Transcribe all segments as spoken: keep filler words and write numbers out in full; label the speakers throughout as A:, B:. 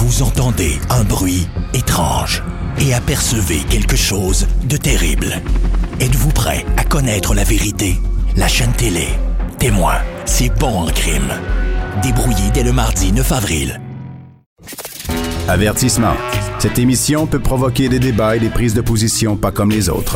A: Vous entendez un bruit étrange et apercevez quelque chose de terrible. Êtes-vous prêt à connaître la vérité? La chaîne télé Témoin, c'est bon en crime. Débrouillé dès le mardi neuf avril.
B: Avertissement. Cette émission peut provoquer des débats et des prises de position pas comme les autres.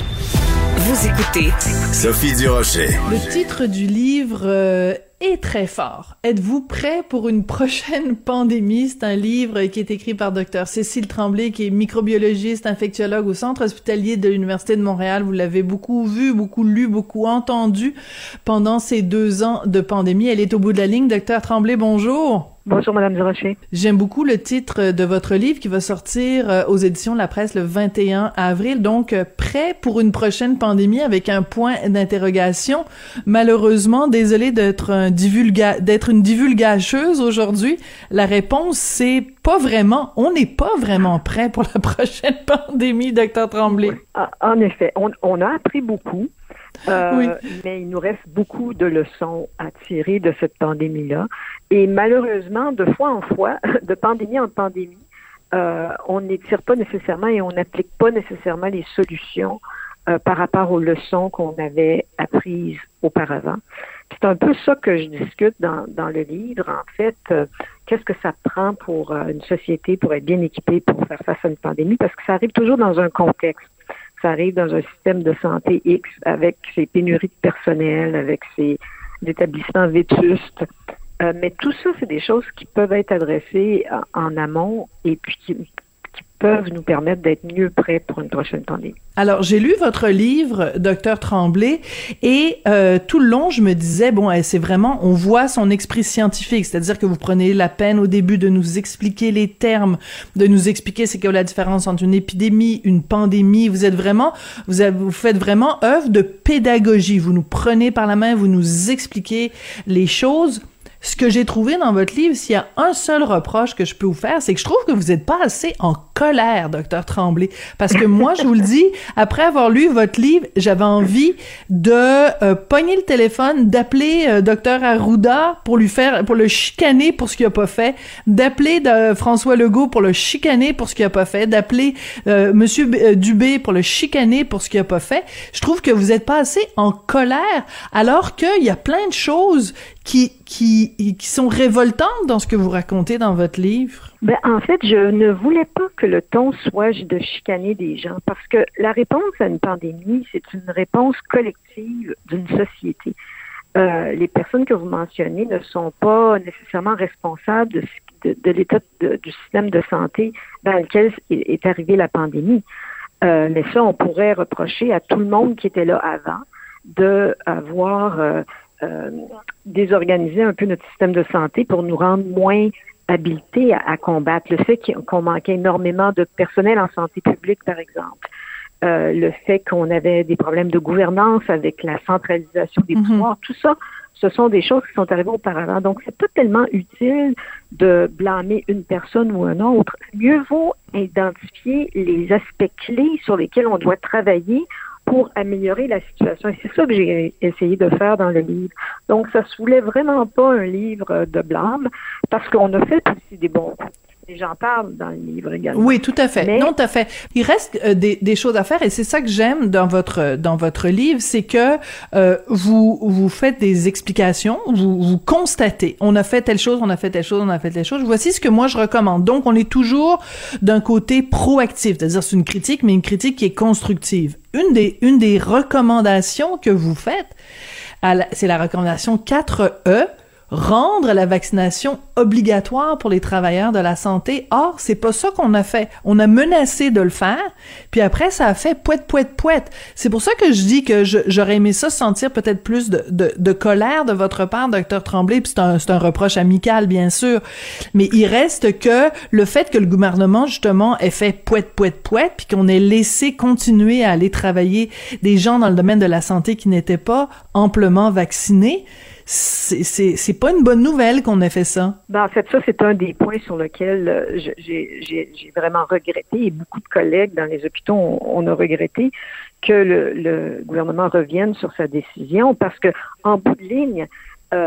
C: Vous écoutez
B: Sophie Durocher.
D: Le titre du livre euh, est très fort. Êtes-vous prêt pour une prochaine pandémie? C'est un livre qui est écrit par Dr Cécile Tremblay, qui est microbiologiste, infectiologue au Centre hospitalier de l'Université de Montréal. Vous l'avez beaucoup vu, beaucoup lu, beaucoup entendu pendant ces deux ans de pandémie. Elle est au bout de la ligne. Dr Tremblay, bonjour.
E: Bonjour, Madame Durocher.
D: J'aime beaucoup le titre de votre livre qui va sortir aux éditions de la presse le vingt et un avril. Donc, prêt pour une prochaine pandémie avec un point d'interrogation. Malheureusement, désolé d'être un divulga, d'être une divulgacheuse aujourd'hui. La réponse, c'est pas vraiment. On n'est pas vraiment prêt pour la prochaine pandémie, Docteur Tremblay.
E: Oui. En effet, on, on a appris beaucoup. Euh,
D: oui.
E: Mais il nous reste beaucoup de leçons à tirer de cette pandémie-là. Et malheureusement, de fois en fois, de pandémie en pandémie, euh, on n'étire pas nécessairement et on n'applique pas nécessairement les solutions euh, par rapport aux leçons qu'on avait apprises auparavant. C'est un peu ça que je discute dans, dans le livre. En fait, euh, qu'est-ce que ça prend pour euh, une société pour être bien équipée pour faire face à une pandémie? Parce que ça arrive toujours dans un contexte. Ça arrive dans un système de santé X avec ses pénuries de personnel, avec ses établissements vétustes. Euh, mais tout ça, c'est des choses qui peuvent être adressées en, en amont et puis qui, qui peuvent nous permettre d'être mieux prêts pour une prochaine pandémie.
D: Alors, j'ai lu votre livre, Docteur Tremblay, et euh, tout le long, je me disais, bon, c'est vraiment, on voit son esprit scientifique, c'est-à-dire que vous prenez la peine au début de nous expliquer les termes, de nous expliquer c'est quoi la différence entre une épidémie, une pandémie. Vous êtes vraiment, vous, avez, vous faites vraiment œuvre de pédagogie. Vous nous prenez par la main, vous nous expliquez les choses. Ce que j'ai trouvé dans votre livre, s'il y a un seul reproche que je peux vous faire, c'est que je trouve que vous n'êtes pas assez en colère, Docteur Tremblay. Parce que moi, je vous le dis, après avoir lu votre livre, j'avais envie de euh, pogner le téléphone, d'appeler euh, Docteur Arruda pour lui faire, pour le chicaner pour ce qu'il a pas fait, d'appeler de, François Legault pour le chicaner pour ce qu'il a pas fait, d'appeler euh, Monsieur B- Dubé pour le chicaner pour ce qu'il a pas fait. Je trouve que vous n'êtes pas assez en colère, alors qu'il y a plein de choses qui qui qui sont révoltantes dans ce que vous racontez dans votre livre.
E: Ben, en fait, je ne voulais pas que le ton soit de chicaner des gens, parce que la réponse à une pandémie, c'est une réponse collective d'une société. Euh, les personnes que vous mentionnez ne sont pas nécessairement responsables de, de, de l'état de, du système de santé dans lequel est arrivée la pandémie. Euh, mais ça, on pourrait reprocher à tout le monde qui était là avant de avoir euh, euh, désorganisé un peu notre système de santé pour nous rendre moins habilités à, à combattre. Le fait qu'on manquait énormément de personnel en santé publique, par exemple. Euh, le fait qu'on avait des problèmes de gouvernance avec la centralisation des pouvoirs. Mm-hmm. Tout ça, ce sont des choses qui sont arrivées auparavant. Donc, c'est pas tellement utile de blâmer une personne ou un autre. Mieux vaut identifier les aspects clés sur lesquels on doit travailler pour améliorer la situation. Et c'est ça que j'ai essayé de faire dans le livre. Donc, ça se voulait vraiment pas un livre de blâme, parce qu'on a fait aussi des bons coups. Et j'en parle dans le livre également.
D: Oui, tout à fait.
E: Mais...
D: Non, tout à fait. Il reste euh, des, des choses à faire, et c'est ça que j'aime dans votre dans votre livre, c'est que euh, vous vous faites des explications, vous vous constatez. On a fait telle chose, on a fait telle chose, on a fait telle chose. Voici ce que moi je recommande. Donc, on est toujours d'un côté proactif, c'est-à-dire c'est une critique, mais une critique qui est constructive. Une des une des recommandations que vous faites, à la, c'est la recommandation quatre E. Rendre la vaccination obligatoire pour les travailleurs de la santé. Or, c'est pas ça qu'on a fait. On a menacé de le faire, puis après, ça a fait pouette, pouette, pouette. C'est pour ça que je dis que je, j'aurais aimé ça sentir peut-être plus de, de, de colère de votre part, Docteur Tremblay, puis c'est un, c'est un reproche amical, bien sûr. Mais il reste que le fait que le gouvernement, justement, ait fait pouette, pouette, pouette, puis qu'on ait laissé continuer à aller travailler des gens dans le domaine de la santé qui n'étaient pas amplement vaccinés, c'est, c'est, c'est pas une bonne nouvelle qu'on ait fait ça.
E: Ben, en fait, ça, c'est un des points sur lesquels euh, j'ai, j'ai, j'ai vraiment regretté, et beaucoup de collègues dans les hôpitaux, on, on a regretté que le, le gouvernement revienne sur sa décision, parce que en bout de ligne, euh,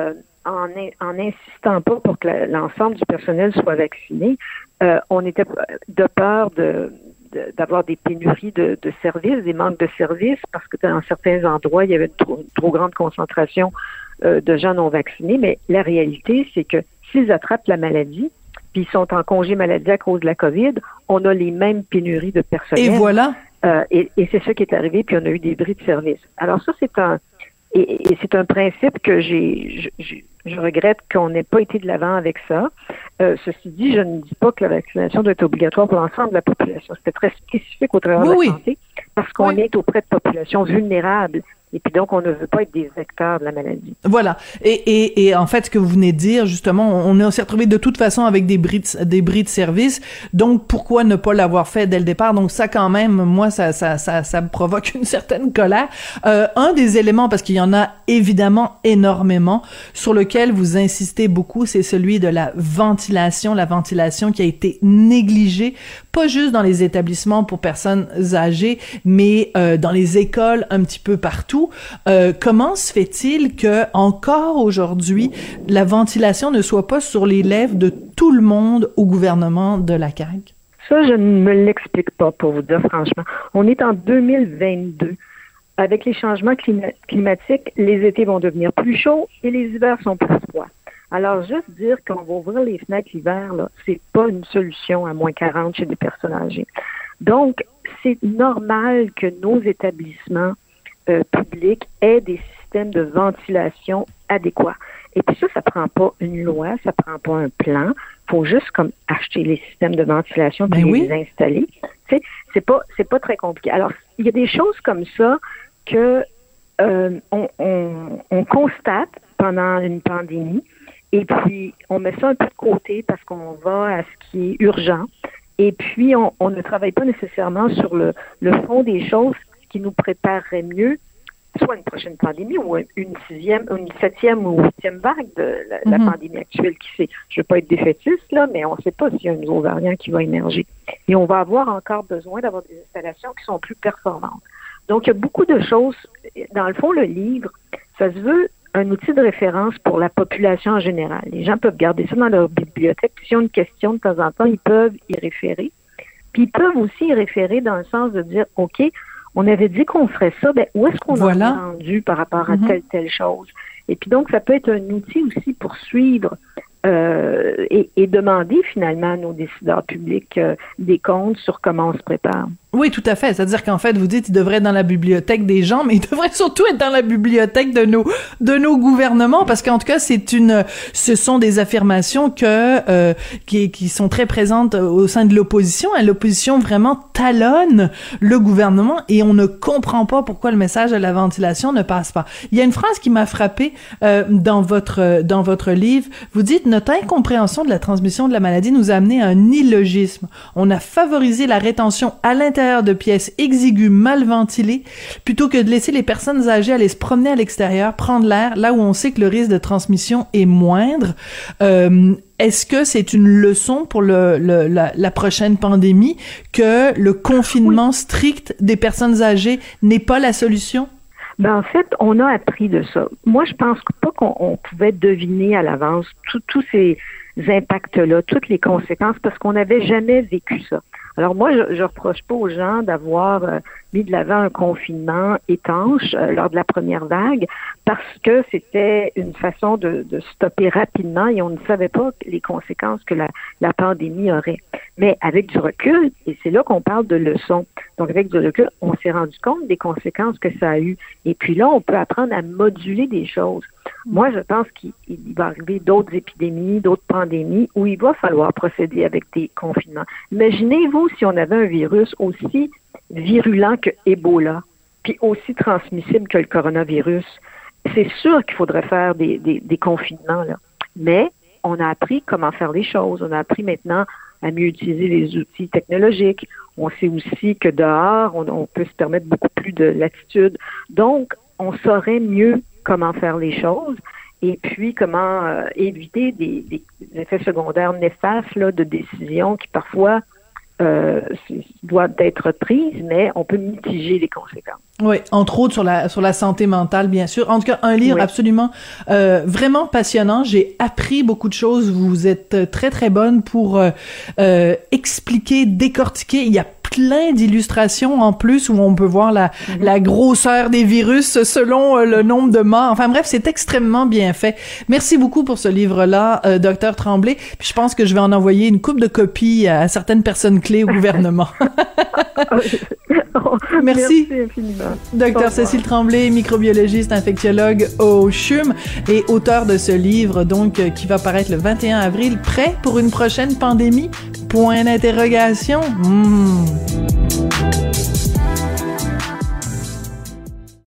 E: en, en insistant pas pour que la, l'ensemble du personnel soit vacciné, euh, on était de peur de, de d'avoir des pénuries de, de services, des manques de services, parce que dans certains endroits, il y avait une trop, une trop grande concentration euh, de gens non vaccinés. Mais la réalité, c'est que s'ils attrapent la maladie, puis ils sont en congé maladie à cause de la COVID, on a les mêmes pénuries de personnel.
D: Et voilà.
E: Euh, et, et c'est ça qui est arrivé, puis on a eu des bris de service. Alors ça, c'est un et, et c'est un principe que j'ai je, je, je regrette qu'on n'ait pas été de l'avant avec ça. Euh, ceci dit, je ne dis pas que la vaccination doit être obligatoire pour l'ensemble de la population. C'était très spécifique au travers
D: oui,
E: de la santé, parce qu'on
D: oui.
E: est auprès de populations vulnérables. Et puis donc, on ne veut pas être des vecteurs de la maladie.
D: Voilà. Et, et, et en fait, ce que vous venez de dire, justement, on, on s'est retrouvé de toute façon avec des bris de, des bris de service. Donc, pourquoi ne pas l'avoir fait dès le départ? Donc, ça, quand même, moi, ça, ça, ça, ça me provoque une certaine colère. Euh, un des éléments, parce qu'il y en a évidemment énormément, sur lequel vous insistez beaucoup, c'est celui de la ventilation. La ventilation qui a été négligée, pas juste dans les établissements pour personnes âgées, mais euh, dans les écoles, un petit peu partout. Euh, comment se fait-il que encore aujourd'hui la ventilation ne soit pas sur les lèvres de tout le monde au gouvernement de la C A Q?
E: Ça, je ne me l'explique pas, pour vous dire franchement. On est en deux mille vingt-deux. Avec les changements clima- climatiques, les étés vont devenir plus chauds et les hivers sont plus froids. Alors, juste dire qu'on va ouvrir les fenêtres l'hiver, là, c'est pas une solution à moins quarante chez des personnes âgées. Donc, c'est normal que nos établissements Euh, public ait des systèmes de ventilation adéquats. Et puis ça, ça prend pas une loi, ça prend pas un plan. Faut juste comme acheter les systèmes de ventilation puis
D: ben oui.
E: les installer. Tu sais, c'est pas c'est pas très compliqué. Alors, il y a des choses comme ça que euh, on, on, on constate pendant une pandémie et puis on met ça un peu de côté parce qu'on va à ce qui est urgent. Et puis on, on ne travaille pas nécessairement sur le, le fond des choses qui nous préparerait mieux, soit une prochaine pandémie ou une sixième, une septième ou huitième vague de la, mm-hmm. la pandémie actuelle qui sait. Je veux pas être défaitiste, là, mais on ne sait pas s'il y a un nouveau variant qui va émerger. Et on va avoir encore besoin d'avoir des installations qui sont plus performantes. Donc, il y a beaucoup de choses. Dans le fond, le livre, ça se veut un outil de référence pour la population en général. Les gens peuvent garder ça dans leur bibliothèque. Puis, s'ils ont une question de temps en temps, ils peuvent y référer. Puis, ils peuvent aussi y référer dans le sens de dire, OK, on avait dit qu'on ferait ça, ben où est-ce qu'on voilà. en est rendu par rapport à mm-hmm. telle, telle chose? Et puis donc, ça peut être un outil aussi pour suivre euh, et, et demander finalement à nos décideurs publics euh, des comptes sur comment on se prépare.
D: Oui, tout à fait. C'est-à-dire qu'en fait, vous dites, il devrait être dans la bibliothèque des gens, mais il devrait surtout être dans la bibliothèque de nos de nos gouvernements, parce qu'en tout cas, c'est une, ce sont des affirmations que euh, qui qui sont très présentes au sein de l'opposition. Hein. L'opposition vraiment talonne le gouvernement et on ne comprend pas pourquoi le message de la ventilation ne passe pas. Il y a une phrase qui m'a frappée euh, dans votre dans votre livre. Vous dites, notre incompréhension de la transmission de la maladie nous a amené à un illogisme. On a favorisé la rétention à l'intérieur de pièces exiguës mal ventilées plutôt que de laisser les personnes âgées aller se promener à l'extérieur, prendre l'air, là où on sait que le risque de transmission est moindre. Euh, est-ce que c'est une leçon pour le, le la, la prochaine pandémie que le confinement oui. strict des personnes âgées n'est pas la solution?
E: Ben en fait, on a appris de ça. Moi, je pense pas qu'on on pouvait deviner à l'avance tous ces impacts-là, toutes les conséquences, parce qu'on n'avait jamais vécu ça. Alors moi, je, je reproche pas aux gens d'avoir euh, mis de l'avant un confinement étanche euh, lors de la première vague, parce que c'était une façon de, de stopper rapidement et on ne savait pas les conséquences que la, la pandémie aurait. Mais avec du recul, et c'est là qu'on parle de leçons, donc avec du recul, on s'est rendu compte des conséquences que ça a eu. Et puis là, on peut apprendre à moduler des choses. Moi, je pense qu'il va arriver d'autres épidémies, d'autres pandémies où il va falloir procéder avec des confinements. Imaginez-vous si on avait un virus aussi virulent que Ebola, puis aussi transmissible que le coronavirus. C'est sûr qu'il faudrait faire des, des, des confinements, là. Mais on a appris comment faire les choses. On a appris maintenant à mieux utiliser les outils technologiques. On sait aussi que dehors, on, on peut se permettre beaucoup plus de latitude. Donc, on saurait mieux comment faire les choses et puis comment euh, éviter des, des effets secondaires néfastes là, de décisions qui parfois euh, doit être prise, mais on peut mitiger les conséquences.
D: Oui, entre autres sur la sur la santé mentale, bien sûr. En tout cas, un livre oui. absolument euh, vraiment passionnant. J'ai appris beaucoup de choses. Vous êtes très très bonne pour euh, euh, expliquer, décortiquer. Il y a plein d'illustrations en plus où on peut voir la mm-hmm. la grosseur des virus selon euh, le nombre de morts. Enfin bref, c'est extrêmement bien fait. Merci beaucoup pour ce livre-là, euh, docteur Tremblay. Puis je pense que je vais en envoyer une couple de copies à certaines personnes clés au gouvernement. Merci.
E: Merci infiniment.
D: Docteur Cécile Tremblay, microbiologiste, infectiologue au C H U M et auteur de ce livre, donc, euh, qui va paraître le vingt et un avril. Prêt pour une prochaine pandémie? Point d'interrogation. Mmh.